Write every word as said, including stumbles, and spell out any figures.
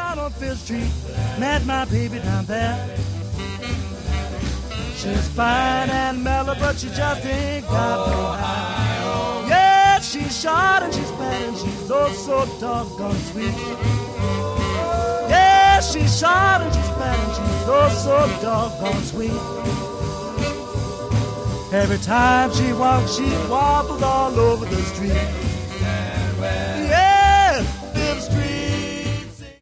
down on Fifth Street, met my baby down there. She's fine and mellow, but she just ain't got no eye. Yeah, she's short and she's fat and she's oh so doggone sweet. Yeah, she's short and she's fat and she's oh so doggone sweet. Every time she walks, she wobbles all over the street.